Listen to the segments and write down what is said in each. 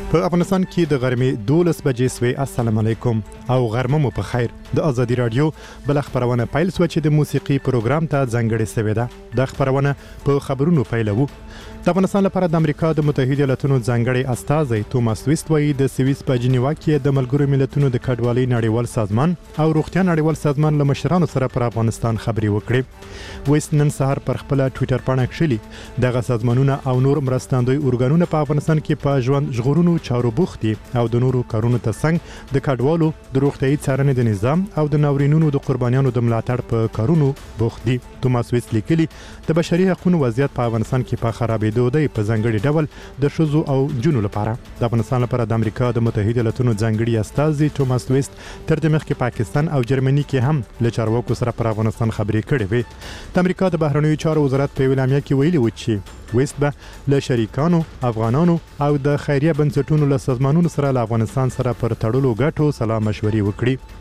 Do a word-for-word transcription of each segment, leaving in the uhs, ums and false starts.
په افغانستان کې د غرمې دولس بجې سوي. السلام علیکم او غرمه مو په خیر. د ازادي رادیو بل خبرونه پیل سو چې د موسیقي پروګرام ته ځانګړې سوي ده. د خبرونه په خبرونو پیلوو. د افغانستان لپاره د امریکا د متحده ایالاتونو ځانګړي استازی توماس ویست وایي د سویس په جنیوا کې د ملګرو ملتونو د کډوالۍ نړیوال سازمان او روغتیا نړیوال سازمان له مشرانو سره پر افغانستان خبرې وکړې. ویست نن سهار پر خپل ټوئیټر باندې کښلي دغه سازمانونه او نور مرستندوی ارګانونه په افغانستان کې په ژوند ژغورونو چارو بوخت دي او د نورو کارونو ترڅنګ د کډوالو د روغتیايي څارنې د نظام او د ناورینونو د قربانیانو د ملاتړ په کارونو بوخت دي. توماس ویست لیکلي د بشري حقوقو وضعیت په افغانستان کې په خرابېدو دی په ځانګړي ډول د ښځو او جنونو لپاره. د افغانستان لپاره د امریکا د متحده ایالاتونو ځانګړي استازي توماس ویست تر دې مخکې پاکستان او جرمني کې هم له چارواکو سره پر افغانستان خبرې کړې وې. د امریکا د بهرنیو چارو وزارت په اعلامیه کې ویلي و چې ویست به له شریکانو افغانانو او د خیریه بنسټونو له سازمانونو سره له افغانستان سره پر تړلو ګټو سلا مشورې وکړي.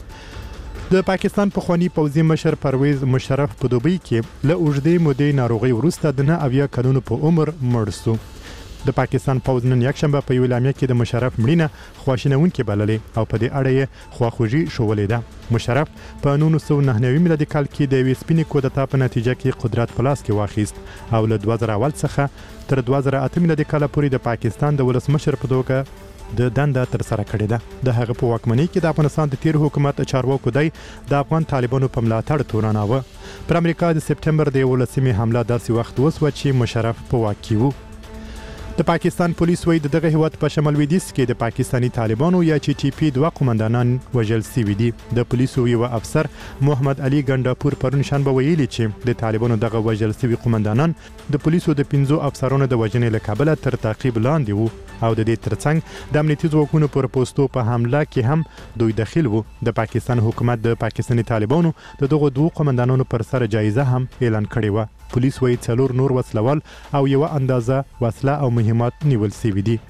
د پاکستان پخوانی پوځي مشر پرویز مشرف په دوبۍ کې له اوږدې مودې ناروغي وروسته د نه اویا کلونو په عمر مړ شو. د پاکستان پوځ نن یکشنبه په اعلامیه کې د مشرف مړینه خواشینونکې بللې او په دې اړه یې خواخوږي شولې ده. مشرف په نولس سوه نهه نوي میلادي کال کې د یوې سپینې کودتا په نتیجه کې قدرت په لاس کې واخیست او له دوه زره اول څخه تر دوه زره اته میلادي کال پورې د پاکستان د ولسمشر په توګه د دنده تر سره کړې ده. د هغه په واکمنۍ کې د افغانستان د تیر حکومت چارواکو دی د افغان طالبانو په ملاتړ تورناوه. پر امریکا د سپټمبر د یولسمې حمله داسې وخت وسوه چې مشرف په واک کې و. د پاکستان پولیس وایي د دغه هیواد په شمال لویدیځ کې د پاکستانی طالبانو یا چې ټي پی دوه قومندانان وژل شوي دي. د پولیسو یو افسر محمد علي ګنډاپور پرون شنبه ویلي چې د طالبانو دغه وژل شوي قومندانان د پولیسو د پنځو افسرانو د وژنې له کبله تر تعقیب لاندې وو او د دې ترڅنګ د امنیتي ځواکونو پر پوسټو په حمله کې هم دوی داخل وو. د پاکستان حکومت د پاکستانی طالبانو د دغه دوه قومندانانو پر سر جایزه هم اعلان کړې و. پولیس وایي څلور نور وسلوال او یو اندازه وسله او مهمات نیول شوي دي.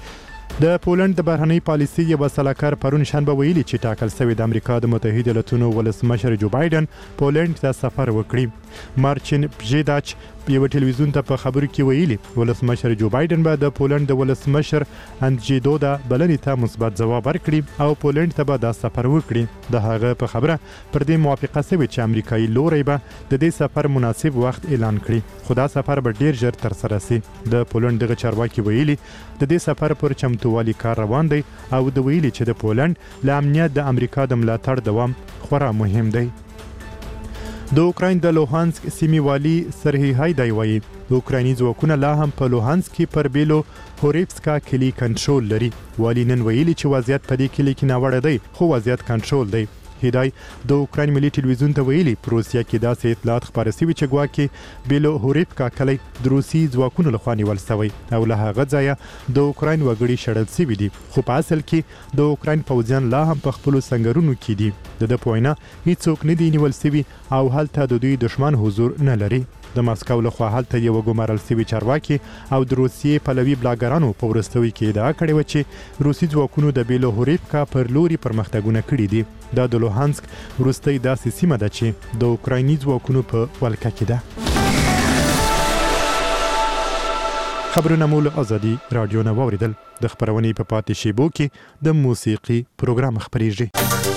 د پولند د بهرنۍ پالیسي یو سلاکار پرون شنبه ویلي چې ټاکل شوی د امریکا د متحده ایالاتونو ولسمشر جو بایدن پولند ته سفر وکړي. مارچین پژیداچ یو ټلویزیون ته په خبرو کې ویلي ولسمشر جو بایدن به د پولند د ولسمشر اندژی دودا بلنې ته مثبت ځواب ورکړي او پولند ته به دا سفر وکړي. د هغه په خبره پر دې موافقه شوې چې امریکایي لوري به د دې سفر مناسب وخت اعلان کړي خو دا سفر به ډیر ژر تر سره شي. د پولند دغه چارواکي ویلي د دې سفر پر چمتووالي کار روان دی او د ویلي چې د پولند له امنیت د امریکا د ملاتړ دوام خورا مهم دی. د اوکراین د لوهانسک سیمې والي سرهی هایدای وایي د اوکرایني ځواکونه لا هم په لوهانسک کې پر بیلو هوریفسکا کلی کنټرول لري. والي نن ویلي چې وضعیت په دې کلی کې ناوړه دی خو وضعیت کنټرول دی. هدای د اوکراین ملي ټلویزیون ته ویلي په روسیا کې داسې اطلاعات خپاره شوي چې ګواکې بیلو هوریفکا کلی د روسي ځواکونو لخوا نیول شوی او له هغه ځایه د اوکراین وګړي شړل شوي دي خو په اصل کې د اوکراین پوځیان لا هم په خپلو سنګرونو کې دي. د ده په وینا هیڅوک نه دي نیول شوي او هلته د دوی دښمن حضور نه لري. د ماسکو لخوا هلته یو ګمارل شوی چارواکي او د روسیې پلوي بلاګرانو په وروستیو کې ادعا کړې و چې روسي ځواکونو د بیلو هوریفکا پر لوري پرمختګونه کړي دي. دا د لوهانسک وروستۍ داسې سیمه ده چې د اوکرایني ځواکونو په ولکه کې ده. خبرونه مو له ازادي رادیو نه واوریدل. د خبرونې په پاتې شیبو کې د موسیقي پروګرام خبرېږي.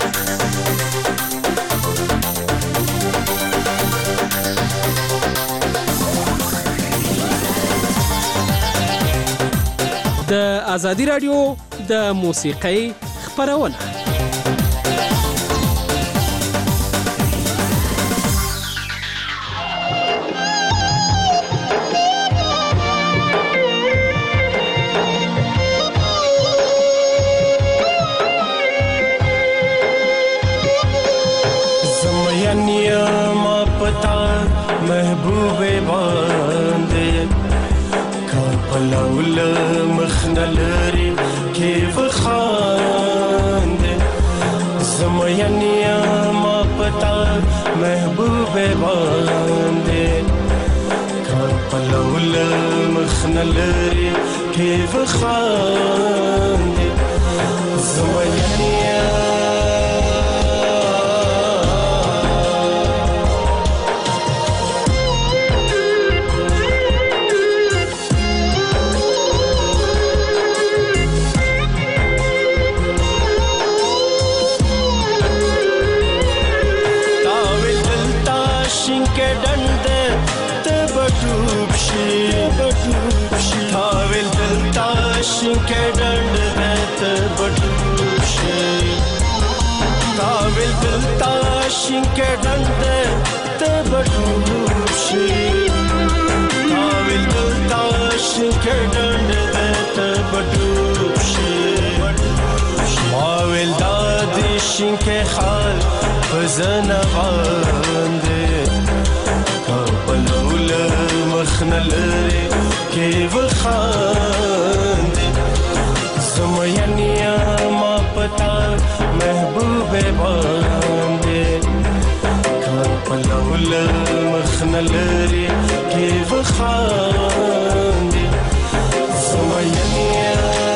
د ازادي رادیو د موسیقۍ خبرونه زمینیا ما پتا محبوب باندې پلول مخنلری کیف خاند زمینیا ما پتا محبوب باندې پلول مخنلری کیف خاند زمینیا ډوب شي ډوب شي تاویل دلتا شینکه ډنډ ته ډوب شي تاویل دلتا شینکه ډنډ ته ډوب شي تاویل دلتا شینکه ډنډ ته ډوب شي ماویل دادی شینکه خال پزنه باندې کابلول مخنلری کې وخاندې سمینیا ما پتا محبوب باندې کابلول مخنلری کې وخاندې سمینیا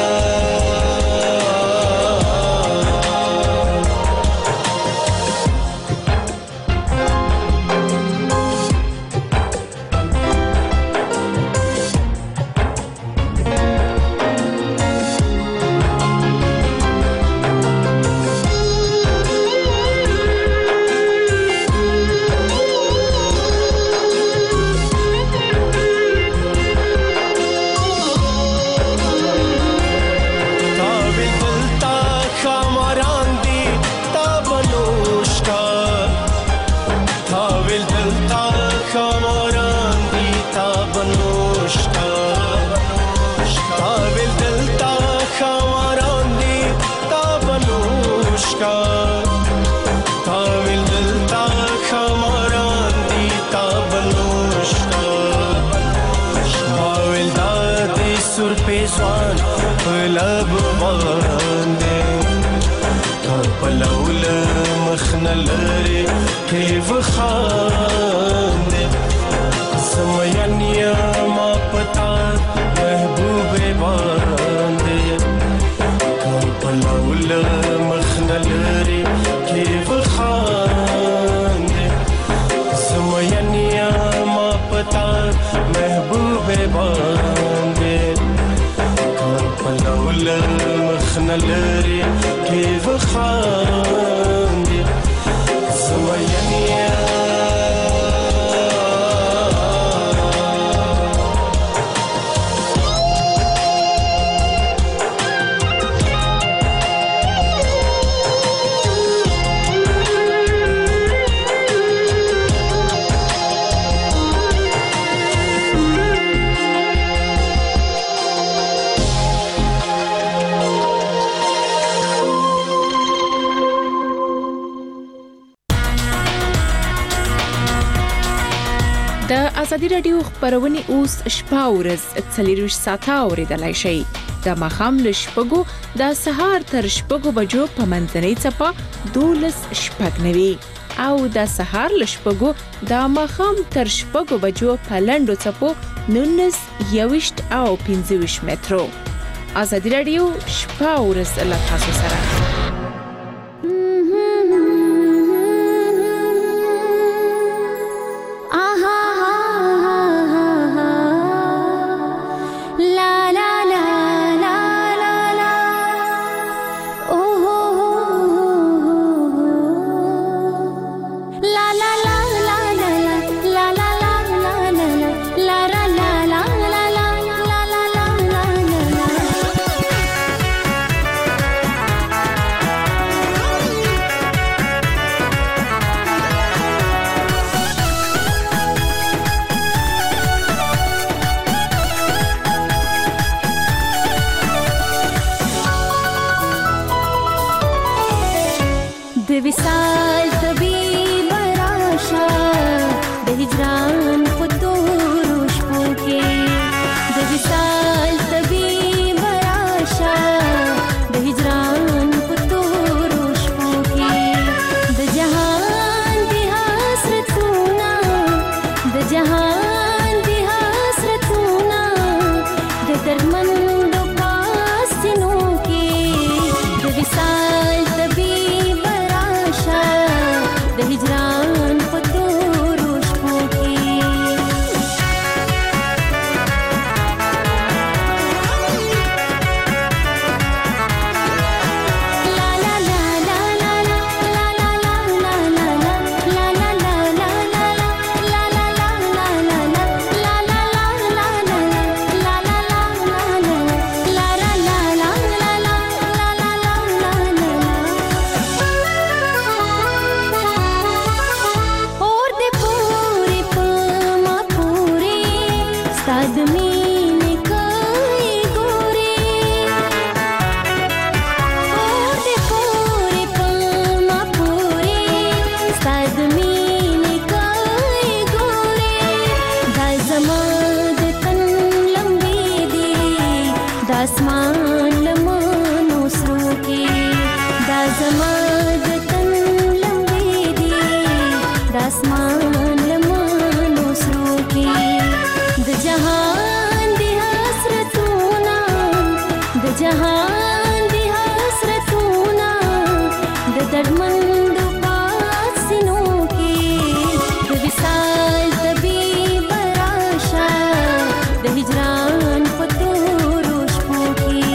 سوان پلب باندې کپلول مخنلری کې وخاندې سمینیا ما پتا محبوب باندې کپلول مخنلری کې وخاندې سمینیا ما پتا محبوب باندې پلول مخنلری کې وخاندې سمینیا د ازادي رادیو خبرونه اوس شپه ورځ څلور ساعته اوریدلای شي د مخام له شپږو د سهار تر شپږو بجو په منځنۍ چپه دولس شپږنوي او د سهار له شپږو د مخام تر شپږو بجو په لندو چپو نونس یوشت او پنځه مترو ازادي رادیو شپه ورځ له تاسو سره ځان لمانو سرو کې د جهان دی حسرتونه د جهان دی حسرتونه د دردمندو پاسینو کې د وصال طبیب راشه د هجران په تورو شپو کې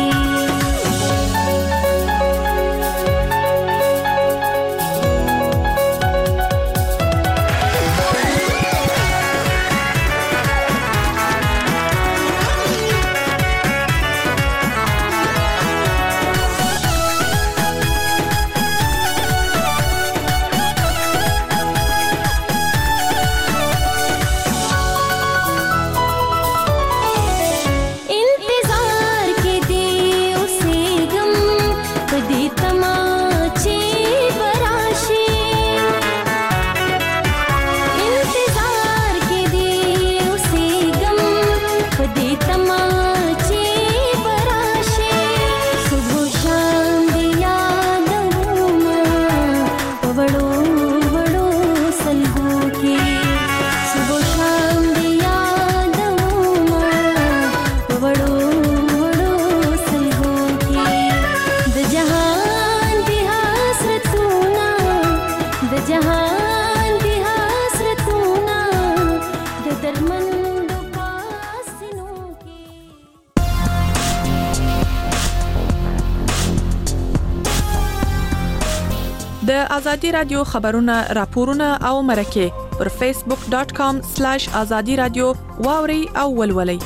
د ازادي رادیو خبرونه راپورونه او مرکه پر فیسبوک ډاٹ کام سلیش ازادي رادیو واوري او ولولي.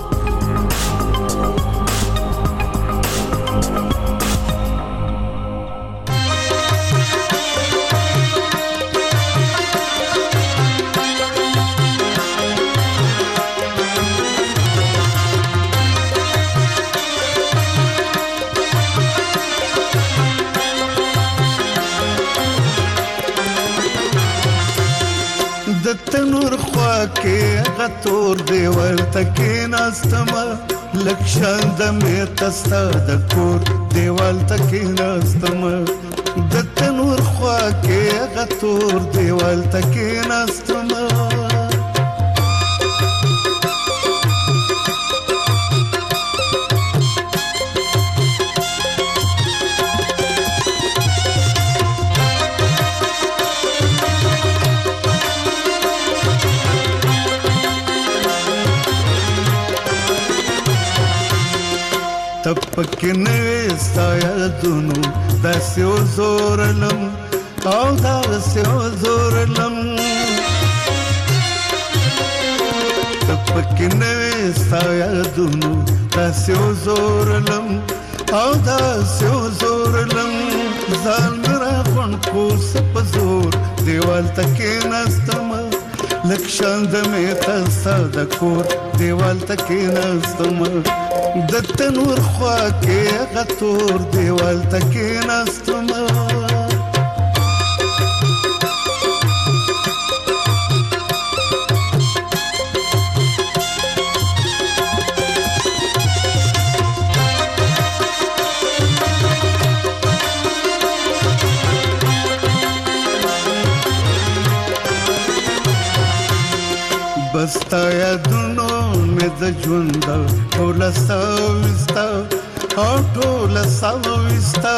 تنور خوا کې غتور دیوال تکې ناستما لکشان د مې تستا د کور دیوال تکې ناستما د تنور خوا کې غتور دیوال تکې ناستما تپکې نوې ستا یادونو داسې وزورلم او داسې وزورلم تپکې نوې ستا یادونو داسې وزورلم او داسې وزورلم ځان مې راغونډ کړ په زور دیوال ته کېناستمه لکه شان د مې تستا د کور دیوال ته کېناستمه د تنور خوا کې غتور دیوال ته کېناستمه بستا یادونو مې د ژوند ټوله سوستا او ټوله سوستا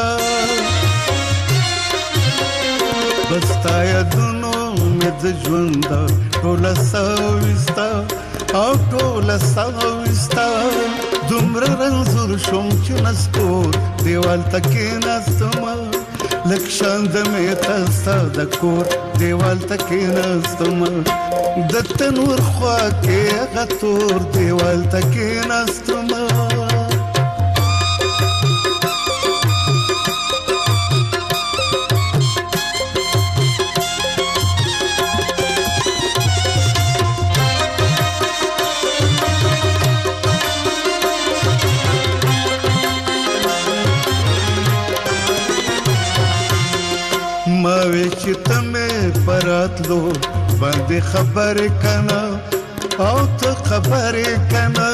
بستا یادونو مې د ژوند ټوله سوستا او ټوله سوستا دومره رنځور شوم چې نسکور دیوال ته کېناستمه لکه شان د مې تستا د کور دیوال ته کېناستمه د تنور خوا کې غتور دیوال ته کېناستمه ما وی چې ته مې پراتلو باندې خبرې کنا او ته خبرې کنا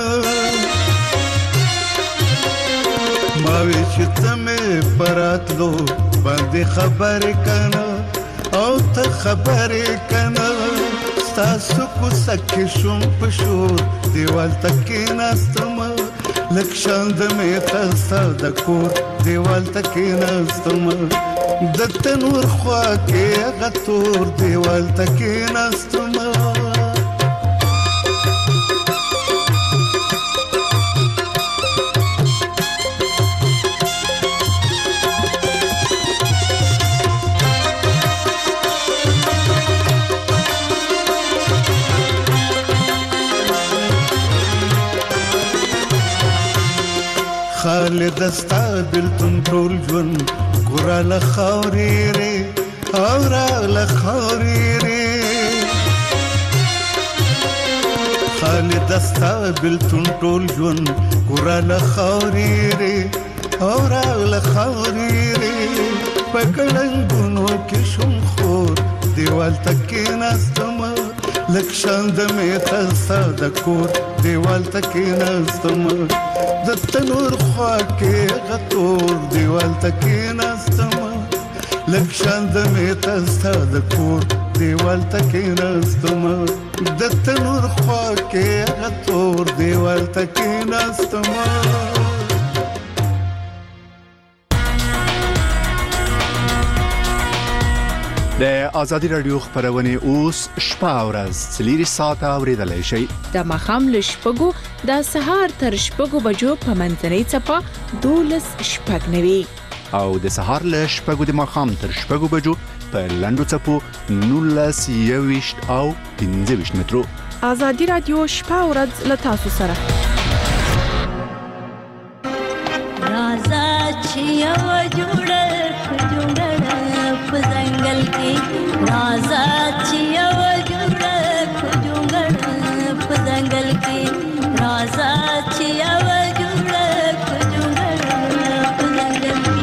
ما وی چې ته مې پراتلو باندې خبرې کنا او ته خبرې کنا ستاسو کو سکه شوم پشور دیوال تکې ناستم لکشان د می خسته د کور دیوال تکې ناستم د تنور خوا کې غتور دیوال تکې ناستم خالد استا بلتون ټول ژوند ګورا لخوري ري اورا لخوري ري خالد استا بلتون ټول ژوند ګورا لخوري ري اورا لخوري ري پکړنګونو کې شوم خور دیوال تکې ناستم لکشان د می خسته د کور دیوال تکې ناستم د تنور خوا کې غتور دیوال تکې ناستم لکشان د می خسته د کور دیوال تکې ناستم د تنور خوا کې غتور دیوال تکې ناستم د ازادي رادیو خبرونه اوس شپه او ورځ څلور ساعته اوریدلای شئ د مخام له شپږو د سهار تر شپږو بجو په منځنۍ چپه دولس شپږ نوي او د سهار له شپږو د مخام تر شپږو بجو په لاندو چپو نولس یويشت او پنځه ویشت مترو ازادي رادیو شپه او ورځ له تاسو سره राजा छिया जुड़े जुड़े जंगल की राजा छिया जुड़े जुड़े जंगल की राजा छिया जुड़े जुड़े जंगल की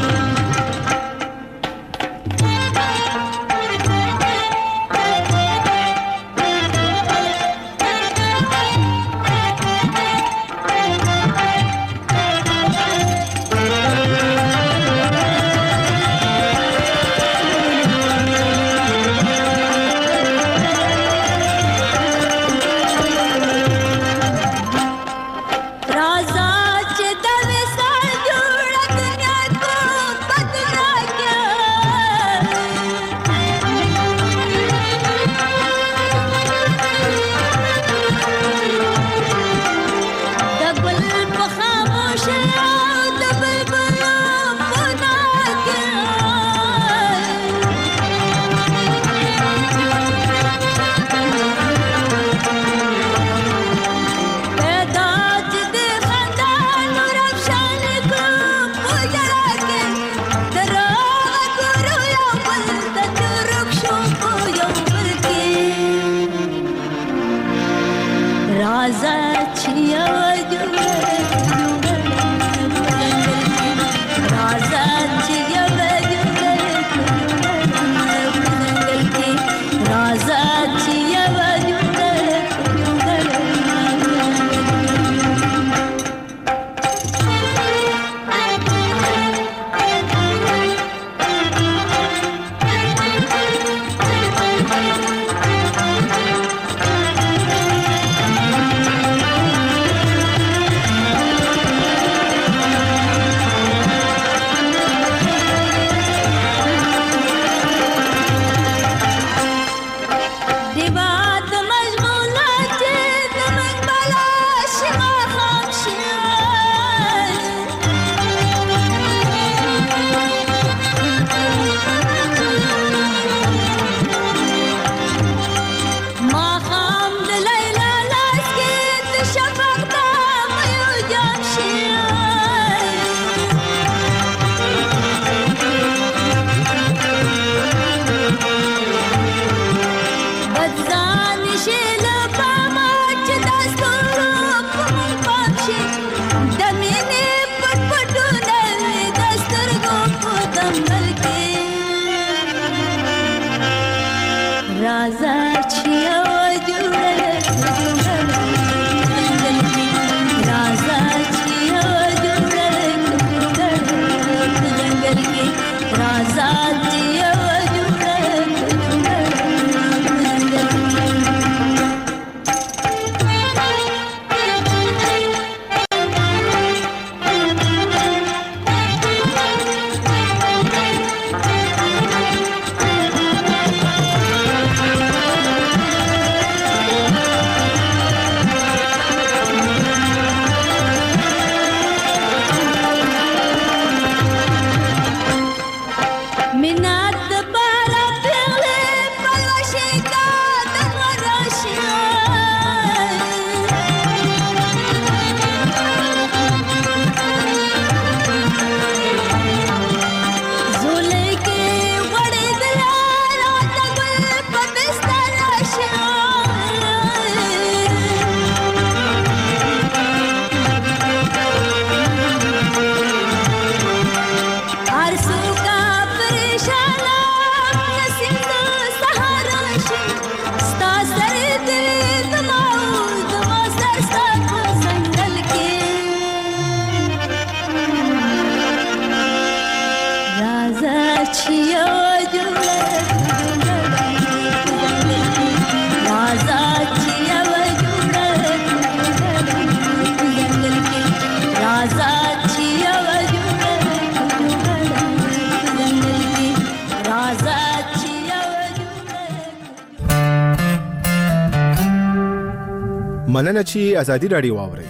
مننه چې ازادي رادیو واورئ.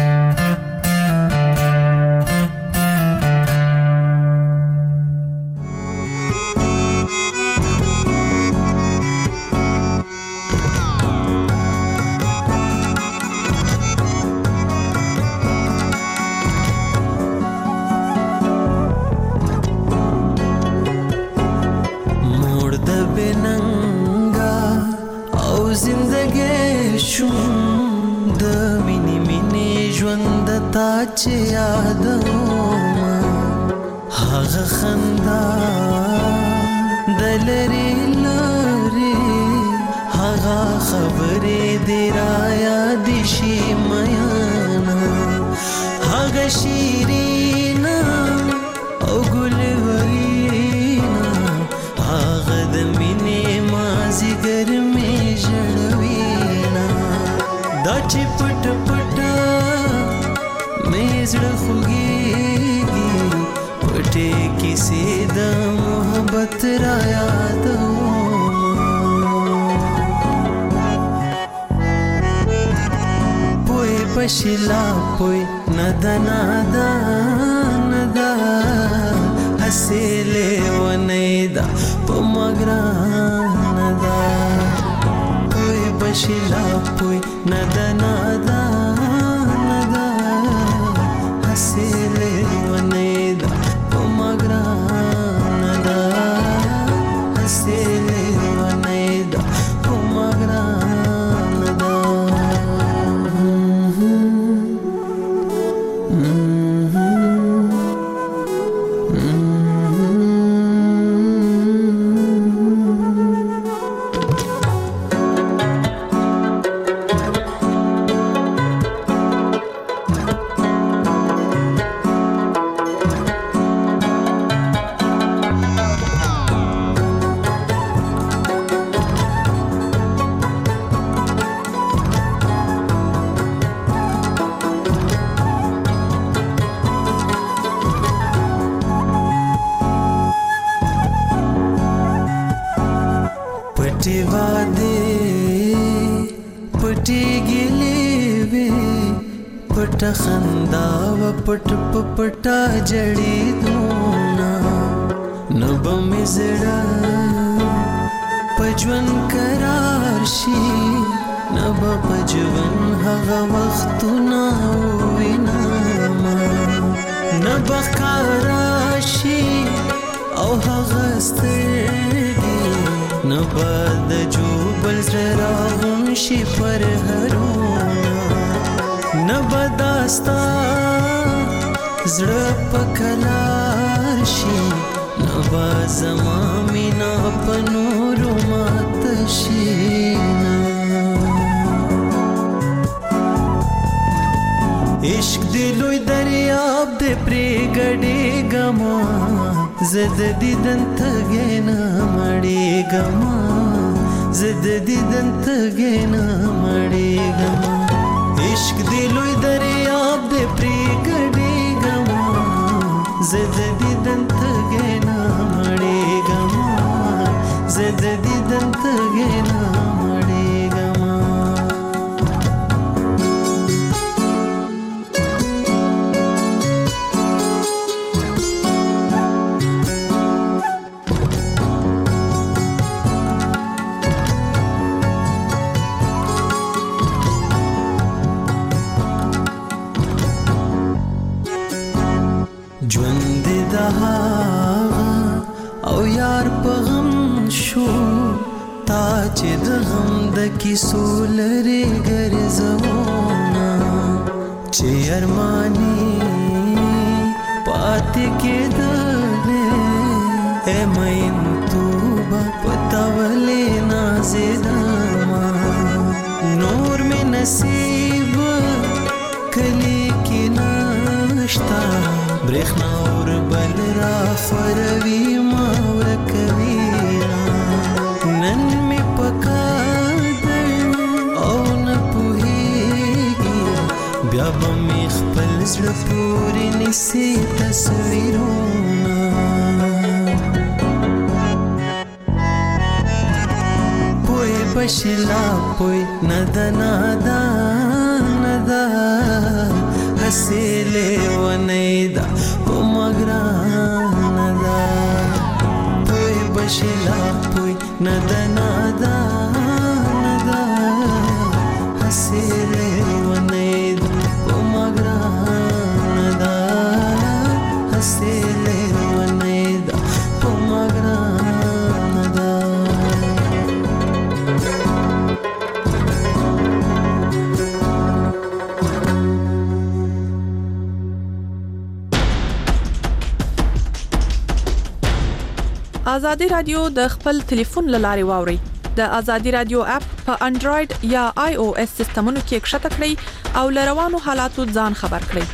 چې یادوم هغه خندا د لرې لرې هغه خبرې دې را یادې شي میانا هغه شیرینا او ګلورینا هغه د مینې مازیګر مې ژړوینا دا چې پټ پټ زړه خوږیږي پټې کیسې د محبت را یادوم پوی پشلا پوی ندا ندا ندا حسیلې ونیدا په مګران دا پوی پشلا پوی ندا ندا سیلے ونیدا پمگران دا سیلے ونیدا پمگران دا پټي واده پټي ګلې وې پټ خندا و پټ پټا جړې دونا نو بمې زړه پجون قرار شي نو پجون هغه وختونه وینا نو بخار شي او هغه ستړي نو باد جو بل زرا هم شي پر هرونا نو بداستا زړه پکلار شي نو بازما مینا پنور مات شي عشق دلوی دریاب دې پرې ګډې ګما زد دیدن تگینا مڑی گما زد دیدن تگینا مڑی گما عشق دلوی دریاب دے پری گڑی گما زد دیدن تگینا مڑی گما زد دیدن تگینا مڑی گما ژوند دها او یار په غم شو تا چې د غم د کیسو لري ګرځونا چې ارمانی پاتې کېدلې اے مین توبه پتاولې نازېدما نور مې نصیب کلی کې نشتا برخنا اور بل را فروی ماور کوینا نن می پکا در او نپوهیگی بیا با می خپل زړه پوری نسی تصویرونا پوی بشلا پوی ندا ندا ندا حسیلې ونیدا او مګران ندا پوی بشلا پوی ندا ندا ندا حسیلې ونیدا او مګران ندا حسیلې ونیدا او مګران ندا ازادي رادیو د خپل ټلیفون لاري واوري د ازادي رادیو اپ په انډراید یا آی او اس سیستمونو کې کښته کړئ او لروانو حالاتو ځان خبر کړئ.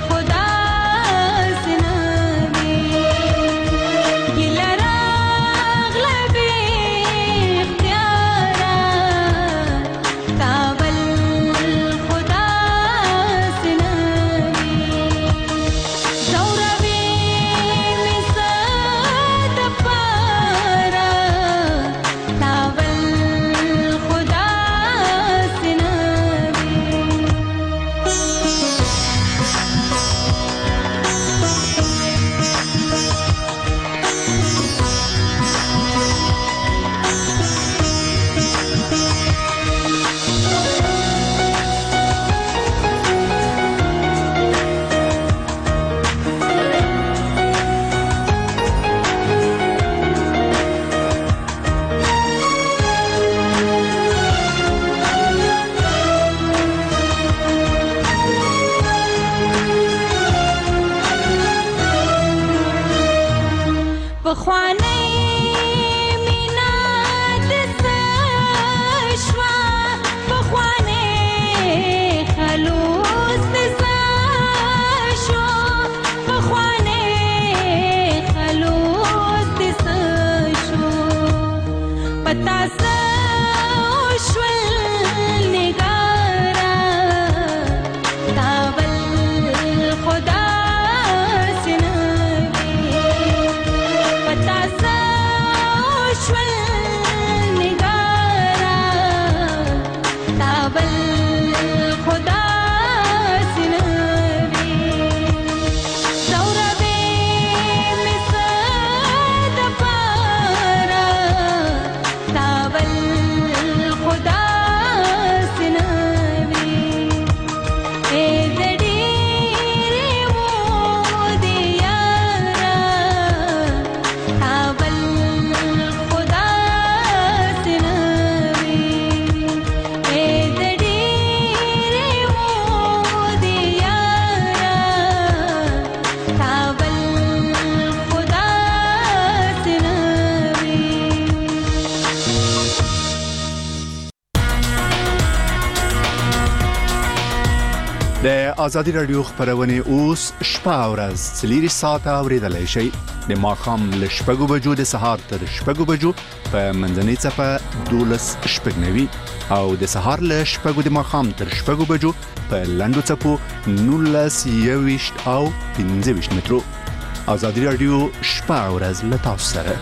Gila پخوانی مینا د څه شوه پخوانی خلوص د څه شو پخوانی خلوص د څه شو پتا څه وشول نگارا تاول خدا سنوي پتا څه وشول نگارا تاول خدا سنوي دوربه مسد پارا تاول خدا سنوي اے زړی ریو دی یارا تاول خدا سنوي اے زړی ریو دی یارا تاول خدا سنوي د ازادي رادیو خبرونه اوس شپه او ورځ څلور ساعته اوریدلای شئ د ماښام له شپږو بجو د سهار تر شپږو بجو په منځنۍ څپه دولس شپږ نوي او د سهار له شپږو د ماښام تر شپږو بجو په لنډو څپو نولس یوویشت او پنځه ویشت مترو. ازادي رادیو شپه او ورځ له تاسو سره.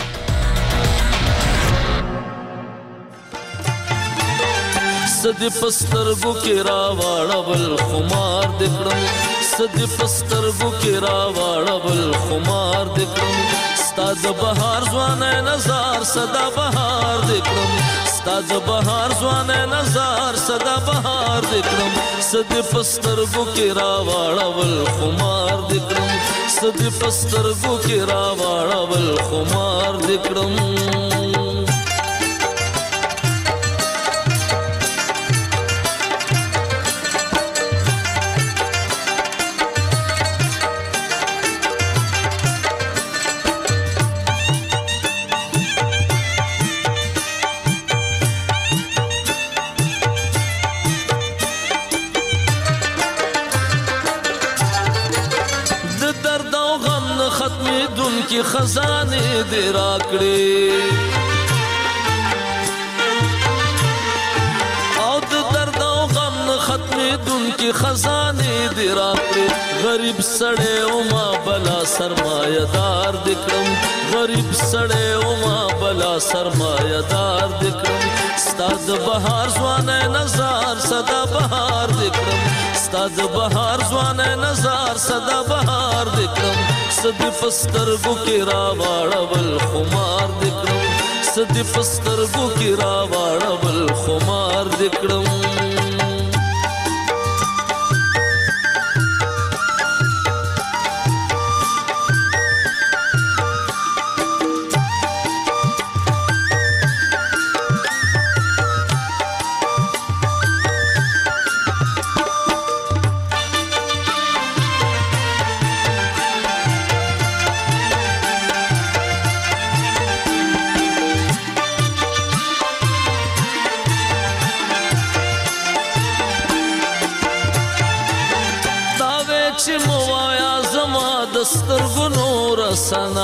سدی پسترګو کې راوړل خمار دکړم سدی پسترګو کې راوړل خمار دکړم ستاد بهار ځوان نظر صدا بهار دکړم ستاد بهار ځوان نظر صدا بهار دکړم سدی پسترګو کې راوړل خمار دکړم سدی پسترګو کې راوړل خمار دکړم کی خزانه دې راکړې او د درد او غم ختمې دن کی خزانه دې راکړې غریب سړی او ما بلا سرمایدار دکړم غریب سړی او ما بلا سرمایدار دکړم ستاد بهار ځوان نظر صدا بهار دکړم ستاد بهار ځوان نظر صدا بهار دکړم سدی پسترګو کې راوړل خمار دکړم سدی پسترګو کې راوړل خمار دکړم سترګو نور سنا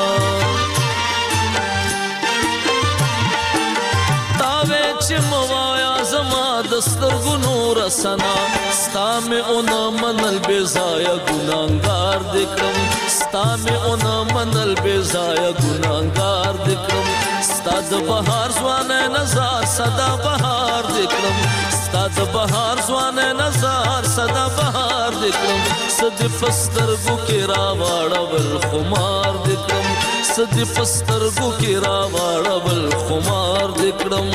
تاوې چې موایا زما د سترګو نور سنا ستا مې اون منل بے ځایه ګناهګار دکړم ستا مې اون منل بے ځایه ګناهګار دکړم ستا د بهار ځوان نظر صدا بهار دکړم ستا د بهار ځوان نظر صدا بهار دکړم سدی پسترګو کې راوړل خمار دکړم سدی پسترګو کې راوړل خمار دکړم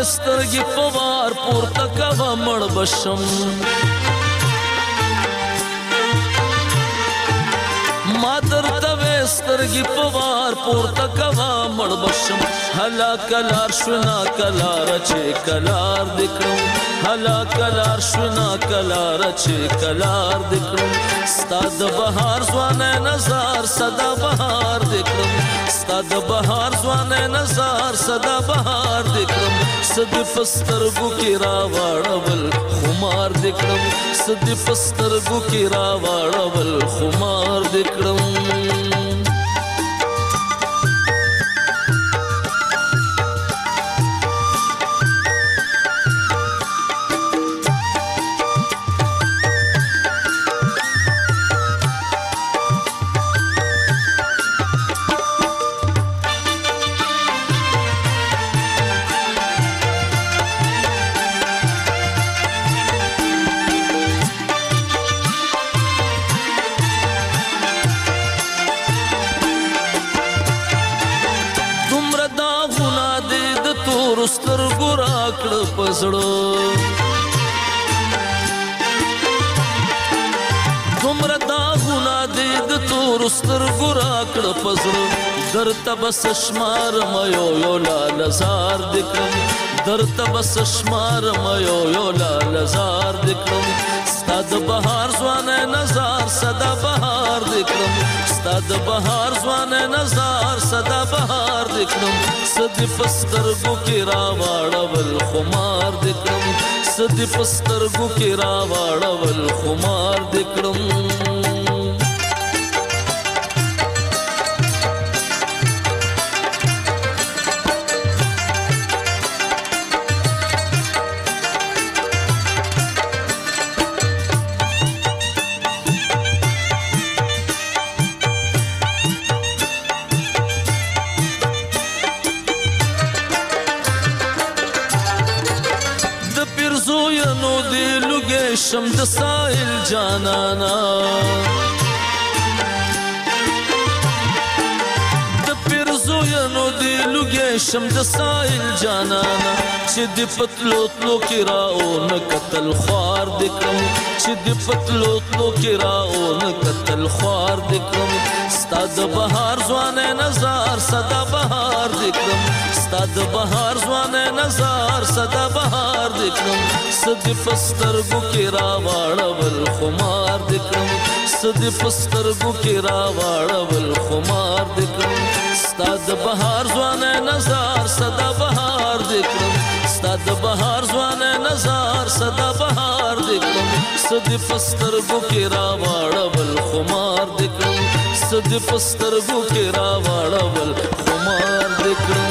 سترګې په وار پورته کوه مړ بشم ما درته وې سترګې په وار پورته کوه مړ بشم هلا کلار شونا کلار چې کلار دې کړم هلا کلار شونا کلار چې کلار دې کړم ستا د بهار ځوانۍ نظر صدا بهار دې کړم ستا د بهار ځوانۍ نظر صدا بهار دې کړم څه دې په سترګو کې راواړول خمار دې کړم څه دې په سترګو کې راواړول خمار دې کړم سترګو راکړه په زړه دومره داغونه دې د تورو سترګو راکړه په زړه درته بس شمارم یو یو لالزار دې کړم درته بس شمارم یو یو لالزار دې کړم ستا د بهار ځوانۍ نظر صدا بهار دې کړم ستا د بهار ځوانۍ نظر صدا بهار دې کړم څه دې په سترګو کې راواړول خمار دې کړم څه دې په سترګو کې راواړول خمار دې کړم شم د سائل جانانا د پیرزو ینو دی لوګې شم د سائل جانانا چې د پتلو تلو کې راو نه قتل خوار د کړم چې د پتلو تلو کې راو نه قتل خوار د کړم ستا د بهار ځوانۍ نظر صدا بهار د کړم ستا د بهار ځوانۍ نظر صدا بهار د کړم څه دې په سترګو کې راواړول خمار دې کړم څه دې په سترګو کې راواړول خمار دې کړم ستا د بهار ځوانۍ نظر صدا بهار دې کړم ستا د بهار ځوانۍ نظر صدا بهار دې کړم څه دې په سترګو کې راواړول خمار دې کړم څه دې په سترګو کې راواړول خمار دې کړم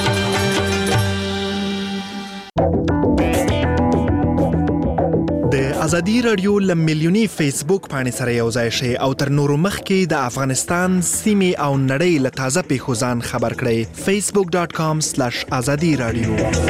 ازادي رادیو لمیلیونی فیسبوک باندې سره یو ځای شي او تر نورو مخکې د افغانستان سیمې او نړۍ له تازه پیښو ځان خبر کړئ facebook dot com slash azadi radio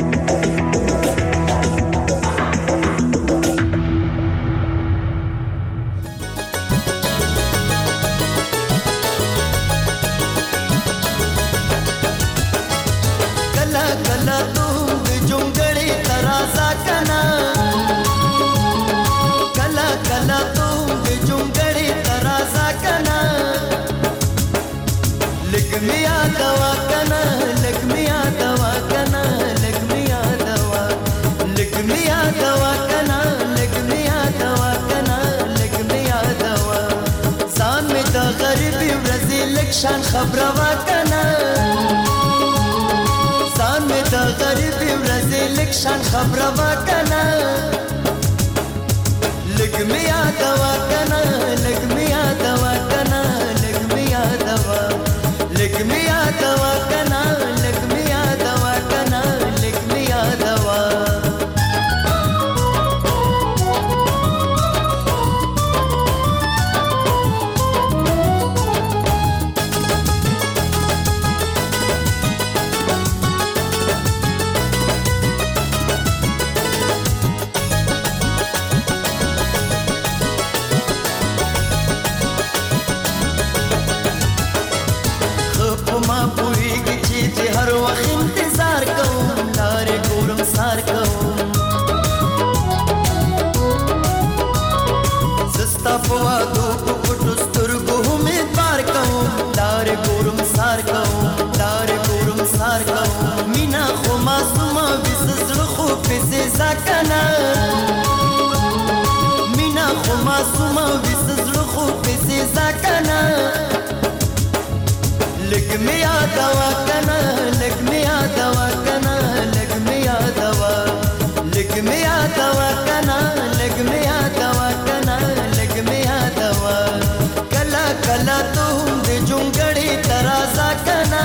कला कला तुम जुंगड़ी तरासा कना कला तुम जुंगड़ी तरासा कना लिख मिया दवा कना लिख मिया दवा कना लिख मिया दवा लिख मिया दवा कना लिख मिया दवा कना लिख मिया दवा सान में द गरीबी रजी लक्षण खबरवा कना सान में द गरीबी रजी लक्षण खबरवा कना लिख मिया दवा कना लिख मिया दवा कना लिख मिया दवा लिख मिया दवा कना लिख मिया दवा कना लिख मिया दवा ساکنه مینا خو معصومه وس زړه خو پیسې ساکنه لګ می یادوا کنه لګ می یادوا کنه لګ می یادوا لګ می یادوا کنه لګ می یادوا کنه لګ می یادوا کلا کلا ته هم د جونګړې ترازا کنه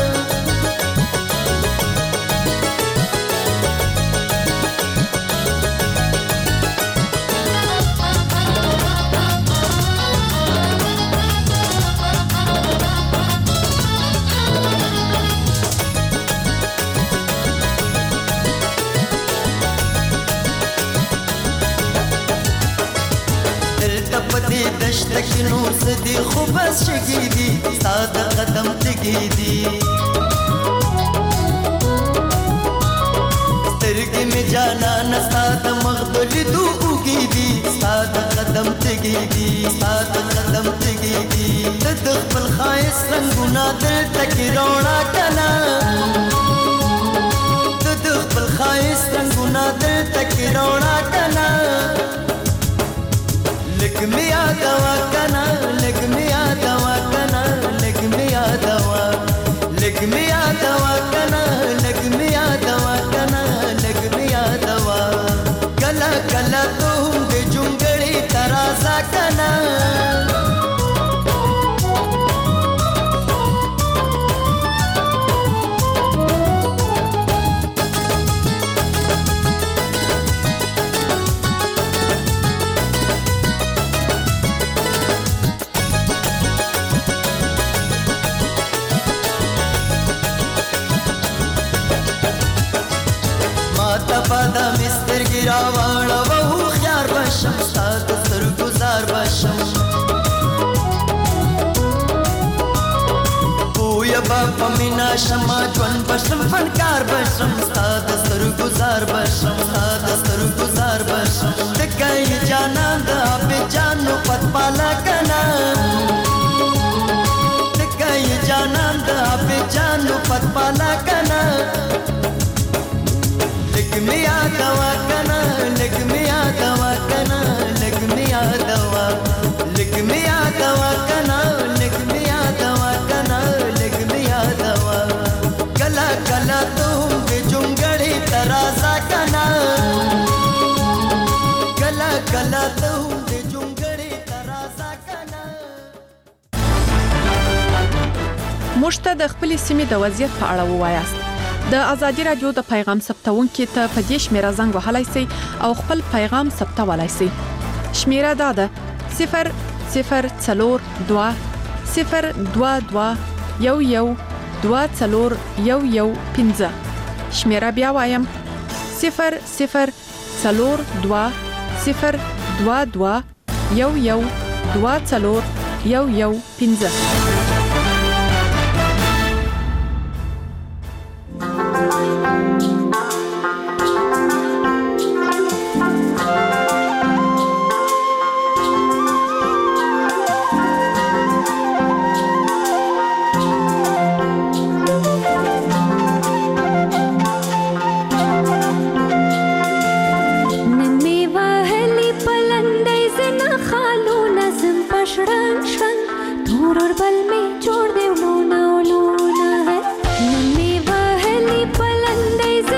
پدې دشت کې نور سدي خو بس شګې دي ساده قدم تګې دي سترګې مې جانا نستاد مغدل دو اوګې دي ساده قدم تګې دي ساده قدم تګې دي د خپل خایس رنگونه دل تکي رونا کنا د خپل خایس رنگونه دل تکي رونا کنا لګ می یادوا کنه لګ می یادوا کنه لګ می یادوا لګ می یادوا کنه لګ می یادوا کنه لګ می یادوا کلا کلا ته هم د جونګړې ترازا کنه پدا مستر ګرا واړه وو خيار بشم سات سر گزار بشم پویا بابا مینا شما جون بشم فنکار بشم سات سر گزار بشم سات سر گزار بشم دکای جانا د اپ جانو پت پالا کنا دکای جانا د اپ جانو پت پالا کنا لګ می یادوا کنه لګ می یادوا کنه لګ می یادوا لګ می یادوا کنه لګ می یادوا کنه لګ می یادوا کلا کلا ته د جونګړې ترازا کنه کلا کلا ته د جونګړې ترازا کنه مشته د خپل سیمې د وضعیت په اړه ووایاست د ازادي رادیو د پیغام ثبتونکو ته په دې شمیره زنګ وهلای شئ او خپل پیغام ثبتولای شئ شمیره دا ده صفر صفر څلور دوه صفر دوه دوه یو یو دوه څلور یو یو پنځه شمیره بیا وایم صفر صفر څلور دوه صفر دوه دوه یو یو دوه څلور یو یو پنځه बल में छोड़ दे लूना लूना है नन्ही वहली पलंदे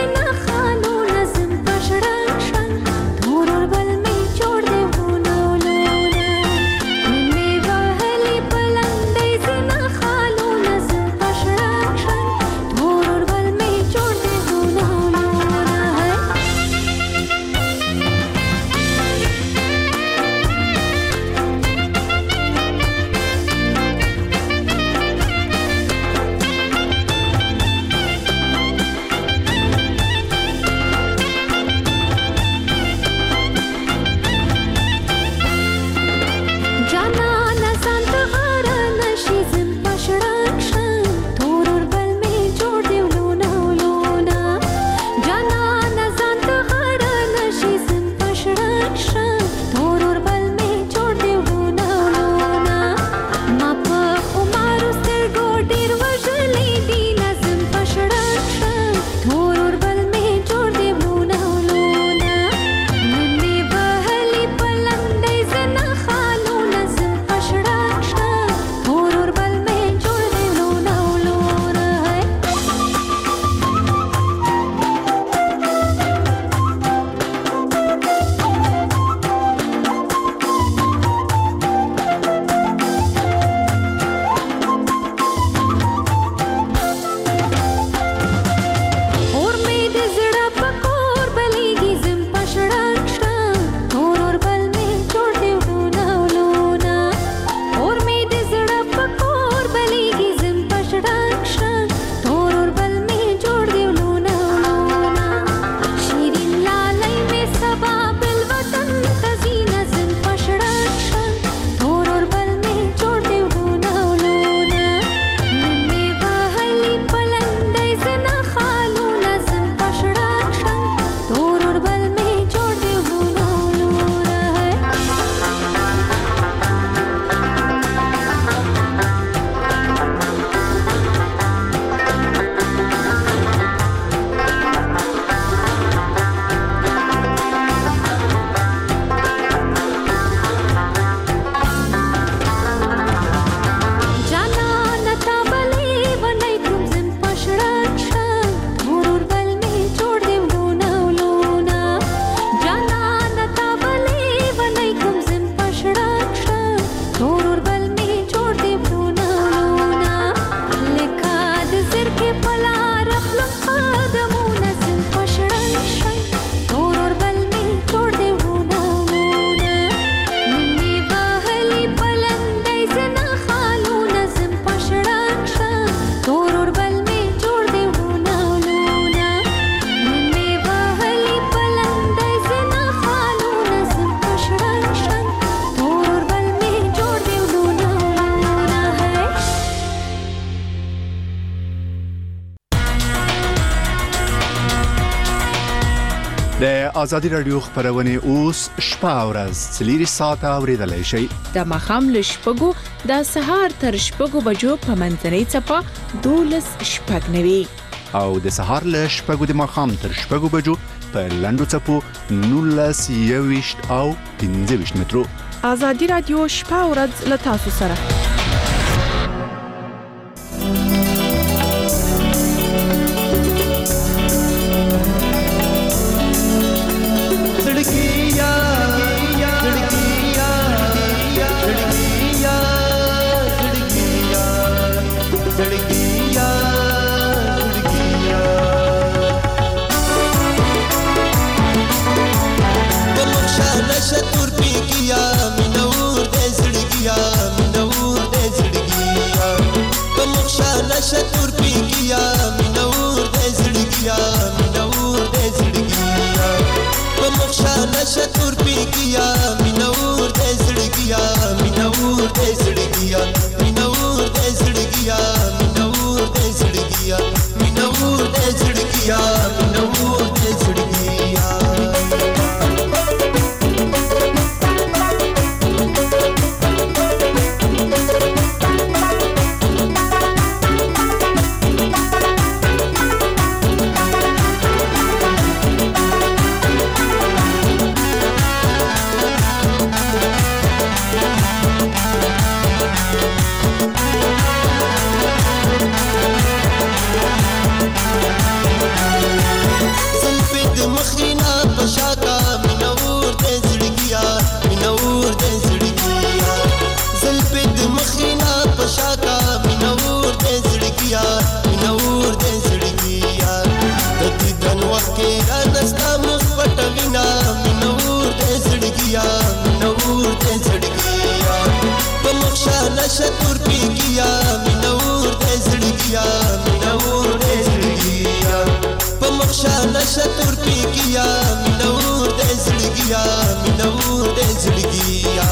د ازادي رادیو خبرونه اوس شپه او ورځ څلور ساعته اوریدلای شئ. د ماښام له شپږو د سهار تر شپږو بجو په منځنۍ څپه دولس شپږ نوي او د سهار له شپږو د ماښام تر شپږو بجو په لنډو څپو نولس یوویشت او پنځه ویشت مترو. ازادي رادیو شپه او ورځ له تاسو سره. شتور پیگیا منور د زړګیا منور د زړګیا په مخشانه شتور پیگیا منور د زړګیا منور د زړګیا منور د زړګیا منور د زړګیا منور د زړګیا منور د زړګیا شتور پیگیا منور د زړګیا منور د زړګیا په مخشانه شتور پیگیا منور د زړګیا منور د زړګیا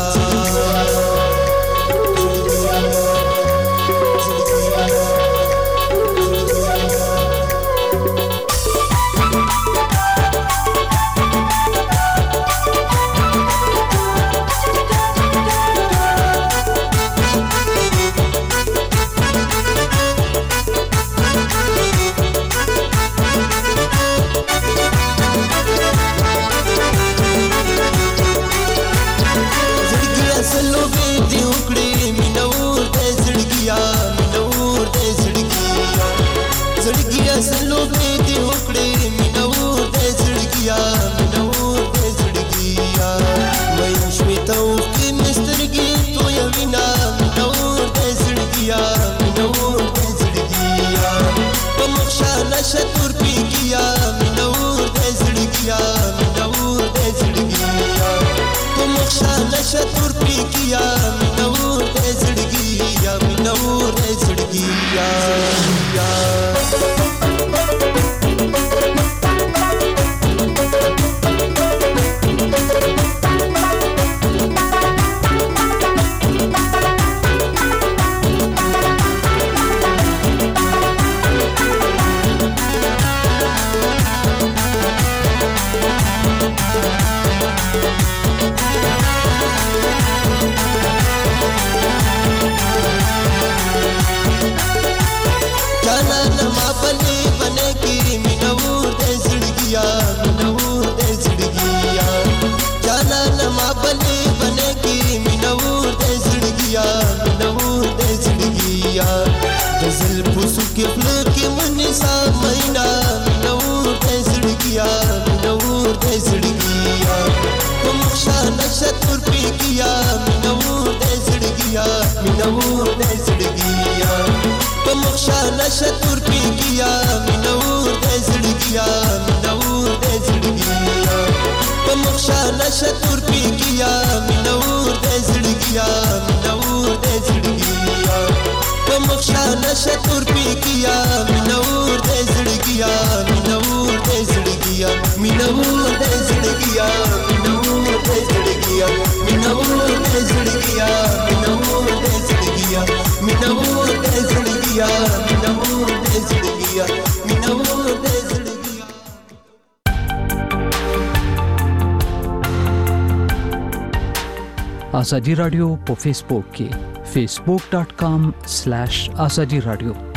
شتور پیگیا منور د زړګیا منور د زړګیا په مخشانه شتور پیگیا منور د زړګیا منور د زړګیا شتور پیگیا منور د زړګیا منور د زړګیا په مخشانه شتور پیگیا منور د زړګیا منور د زړګیا په مخشانه شتور پیگیا منور د زړګیا منور د زړګیا په مخشانه شتور پیگیا منور د زړګیا منور د زړګیا منور د زړګیا منور د زړګیا منور د زړګیا منور د زړګیا منور د زړګیا منور د زړګیا منور د زړګیا ازادي رادیو په فیسبوک کې facebook.com/azadi radio